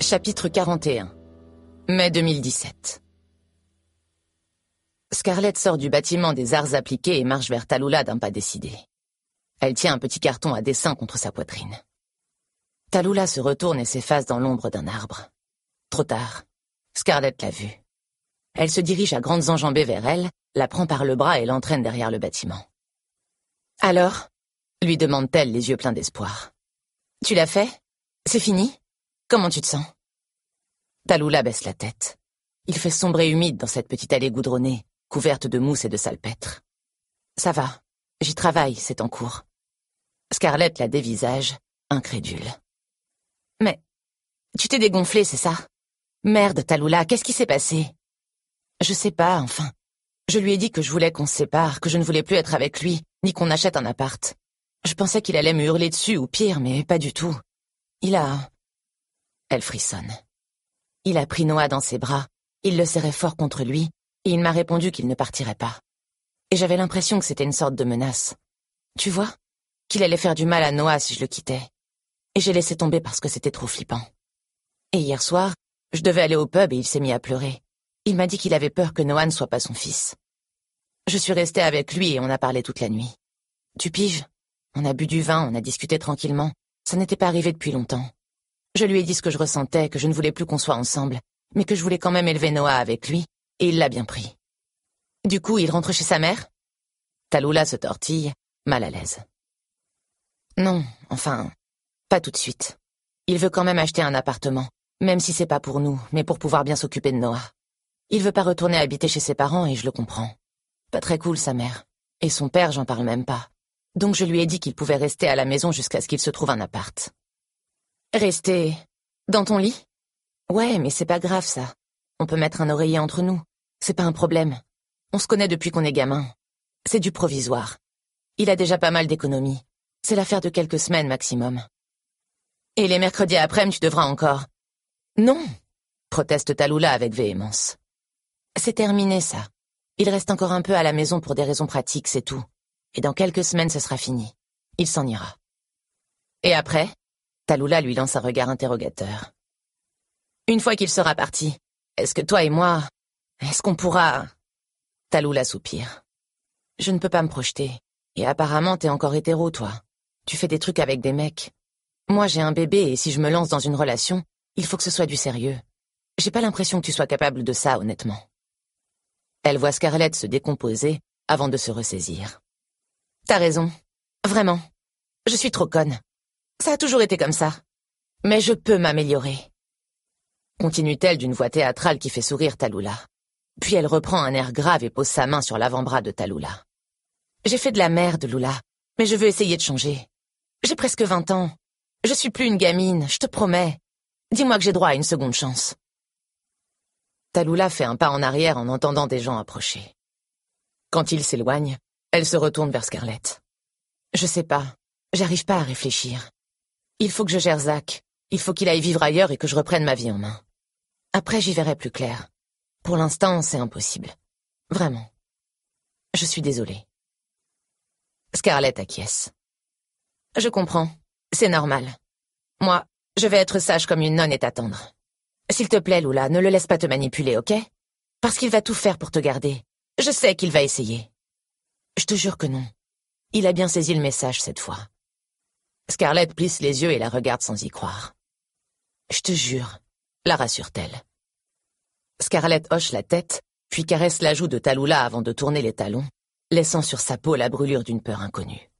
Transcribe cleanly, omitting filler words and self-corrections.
Chapitre 41. Mai 2017. Scarlett sort du bâtiment des arts appliqués et marche vers Tallulah d'un pas décidé. Elle tient un petit carton à dessin contre sa poitrine. Tallulah se retourne et s'efface dans l'ombre d'un arbre. Trop tard. Scarlett l'a vue. Elle se dirige à grandes enjambées vers elle, la prend par le bras et l'entraîne derrière le bâtiment. « Alors ?» lui demande-t-elle, les yeux pleins d'espoir. « Tu l'as fait? C'est fini? Comment tu te sens ?» Tallulah baisse la tête. Il fait sombre et humide dans cette petite allée goudronnée, couverte de mousse et de salpêtre. « Ça va. J'y travaille, c'est en cours. » Scarlett la dévisage, incrédule. « Mais, tu t'es dégonflée, c'est ça? Merde, Tallulah, qu'est-ce qui s'est passé? » « Je sais pas, enfin. Je lui ai dit que je voulais qu'on se sépare, que je ne voulais plus être avec lui, ni qu'on achète un appart. Je pensais qu'il allait me hurler dessus, ou pire, mais pas du tout. Il a... » Elle frissonne. Il a pris Noah dans ses bras, il le serrait fort contre lui, et il m'a répondu qu'il ne partirait pas. Et j'avais l'impression que c'était une sorte de menace. Tu vois, qu'il allait faire du mal à Noah si je le quittais. Et j'ai laissé tomber parce que c'était trop flippant. Et hier soir, je devais aller au pub et il s'est mis à pleurer. Il m'a dit qu'il avait peur que Noah ne soit pas son fils. Je suis restée avec lui et on a parlé toute la nuit. Tu piges? On a bu du vin, on a discuté tranquillement. Ça n'était pas arrivé depuis longtemps. Je lui ai dit ce que je ressentais, que je ne voulais plus qu'on soit ensemble, mais que je voulais quand même élever Noah avec lui, et il l'a bien pris. Du coup, il rentre chez sa mère? Tallulah se tortille, mal à l'aise. Non, enfin, pas tout de suite. Il veut quand même acheter un appartement, même si c'est pas pour nous, mais pour pouvoir bien s'occuper de Noah. Il veut pas retourner habiter chez ses parents et je le comprends. Pas très cool, sa mère. Et son père, j'en parle même pas. Donc je lui ai dit qu'il pouvait rester à la maison jusqu'à ce qu'il se trouve un appart. Rester... dans ton lit? Ouais, mais c'est pas grave, ça. On peut mettre un oreiller entre nous. C'est pas un problème. On se connaît depuis qu'on est gamin. C'est du provisoire. Il a déjà pas mal d'économies. C'est l'affaire de quelques semaines maximum. Et les mercredis après-midi, tu devras encore... Non, proteste Tallulah avec véhémence. C'est terminé, ça. Il reste encore un peu à la maison pour des raisons pratiques, c'est tout. Et dans quelques semaines, ce sera fini. Il s'en ira. Et après? Tallulah lui lance un regard interrogateur. Une fois qu'il sera parti, est-ce que toi et moi... est-ce qu'on pourra... Tallulah soupire. Je ne peux pas me projeter. Et apparemment, t'es encore hétéro, toi. Tu fais des trucs avec des mecs. Moi, j'ai un bébé et si je me lance dans une relation, il faut que ce soit du sérieux. J'ai pas l'impression que tu sois capable de ça, honnêtement. Elle voit Scarlett se décomposer avant de se ressaisir. T'as raison. Vraiment. Je suis trop conne. Ça a toujours été comme ça. Mais je peux m'améliorer. Continue-t-elle d'une voix théâtrale qui fait sourire Tallulah. Puis elle reprend un air grave et pose sa main sur l'avant-bras de Tallulah. J'ai fait de la merde, Lula, mais je veux essayer de changer. J'ai presque 20 ans. Je suis plus une gamine, je te promets. Dis-moi que j'ai droit à une seconde chance. Tallulah fait un pas en arrière en entendant des gens approcher. Quand ils s'éloignent, elle se retourne vers Scarlett. Je sais pas, j'arrive pas à réfléchir. Il faut que je gère Zach, il faut qu'il aille vivre ailleurs et que je reprenne ma vie en main. Après, j'y verrai plus clair. Pour l'instant, c'est impossible. Vraiment. Je suis désolée. Scarlett acquiesce. Je comprends, c'est normal. Moi, je vais être sage comme une nonne et t'attendre. S'il te plaît, Lula, ne le laisse pas te manipuler, ok? Parce qu'il va tout faire pour te garder. Je sais qu'il va essayer. Je te jure que non. Il a bien saisi le message cette fois. Scarlett plisse les yeux et la regarde sans y croire. Je te jure, la rassure-t-elle. Scarlett hoche la tête, puis caresse la joue de Tallulah avant de tourner les talons, laissant sur sa peau la brûlure d'une peur inconnue.